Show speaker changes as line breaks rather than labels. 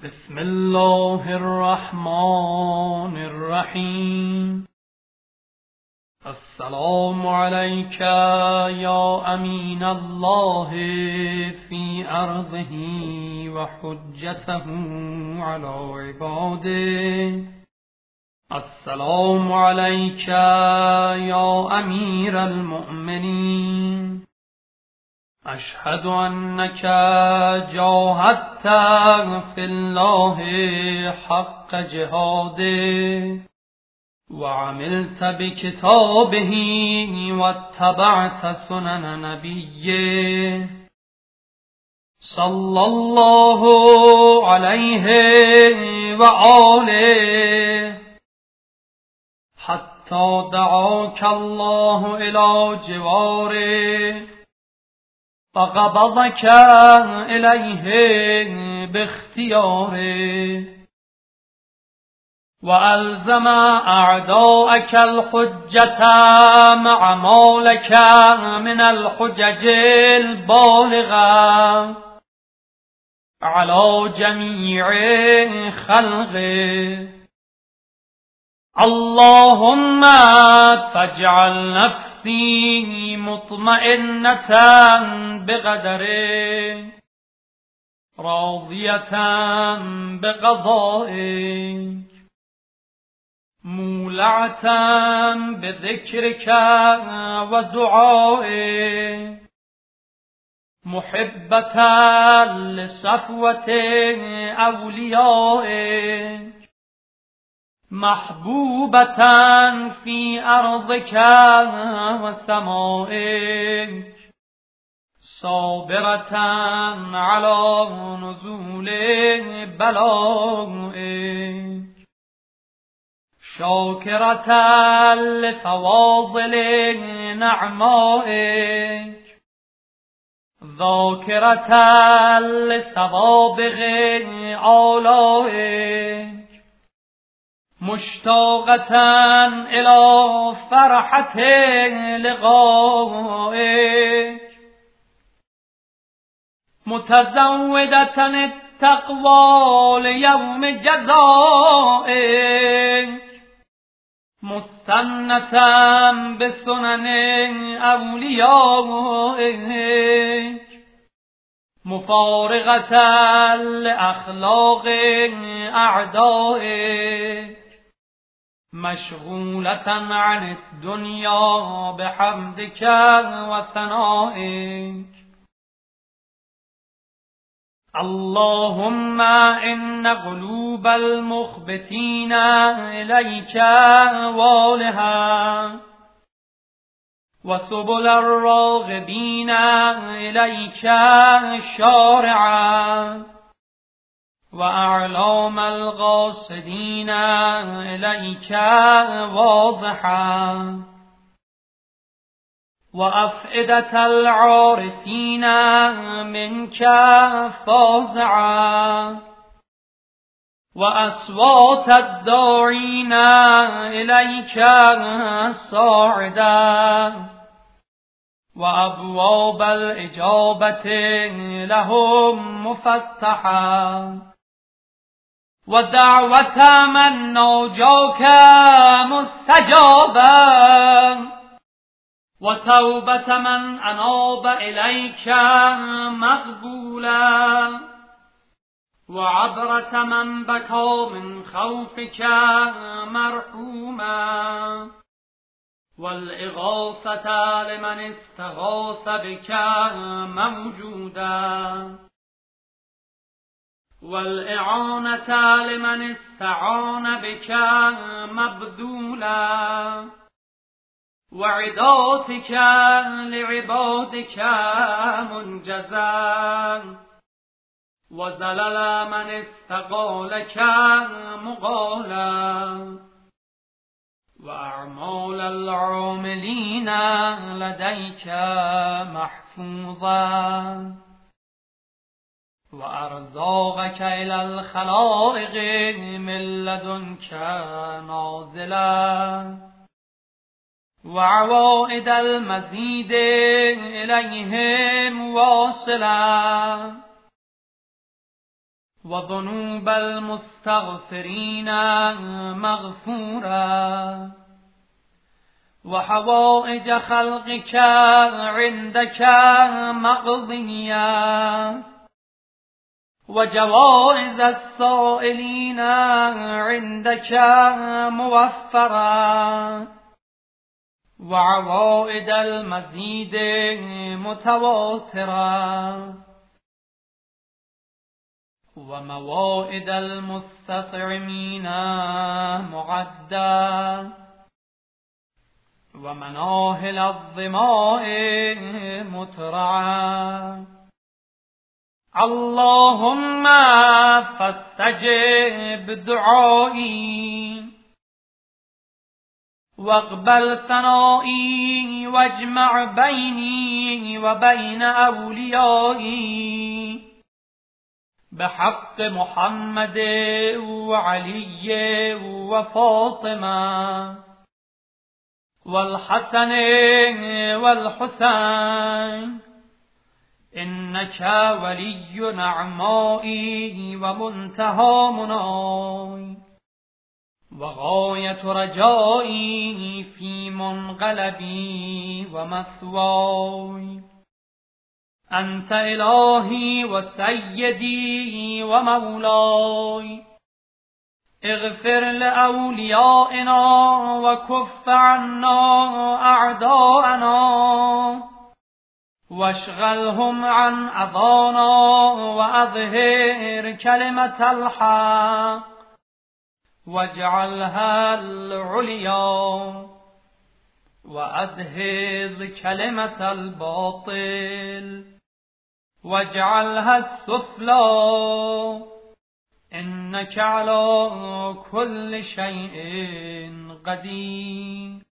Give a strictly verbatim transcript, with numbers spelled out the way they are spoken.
بسم الله الرحمن الرحیم. السلام علیک یا امین الله فی ارضه و حجته علی عباده. السلام علیک یا امیر المؤمنین. اشهد انک جاهدت فی الله حق جهاده و عملت بکتابه و اتبعت سنن نبیه صلی الله علیه و آله حتی دعاک الله الی جواره فقبضك إليه باختياره وألزم أعداءك الحجة مع ما لك من الحجج البالغة على جميع خلقه. اللهم فاجعل نفسي مطمئنة بقدره راضية بقضائك مولعة بذكرك ودعائك محبة لصفوة أوليائك محبوبة في أرضك وسمائك صابرة على نزول بلائك شاكرة لفواضل نعمائك ذاكرة لسوابغ آلائك مشتاقة إلى فرحة لقائك متزودة التقوى ليوم جزائك مستنة بسنن أوليائك مفارقة لأخلاق أعدائك مشغولة عن الدنيا بحمدك وثنائك. اللهم إن قلوب المخبتين إليك والها وسبل الراغبين إليك شارعا وأعلام القاصدين إليك واضحا وأفئدة العارفين منك فازعا وأصوات الداعين إليك صاعدا وأبواب الإجابة لهم مفتحا ودعوة من ناجاك مستجابا وتوبة من أناب إليك مقبولا وعبرة من بكى من خوفك مرحوما والإغاثة لمن استغاث بك موجودا والإعانة لمن استعان بك مبذولا وعداتك لعبادك منجزا وزلل من استقالك مقالا وأعمال العاملين لديك محفوظا وأرزاقك إلى الخلائق من لدنك نازلا وعوائد المزيد إليهم واصلا وذنوب المستغفرين مغفورا وحوائج خلقك عندك مقضيا وجوائز السائلين عندك موفرا وعوائد المزيد متواترا وموائد المستطعمين معدا ومناهل الظماء مترعا اللهم فاستجب دعائي واقبل ثنائي واجمع بيني وبين أوليائي بحق محمد وعلي وفاطمة والحسن والحسين إنك ولي نعمائي ومنتهى مناي وغاية رجائي في منقلبي ومثواي أنت إلهي وسيدي ومولاي اغفر لأوليائنا وكف عنا أعداءنا واشغلهم عن أذانا وأظهر كلمة الحق واجعلها العليا وأدهز كلمة الباطل واجعلها السفلى إنك على كل شيء قدير.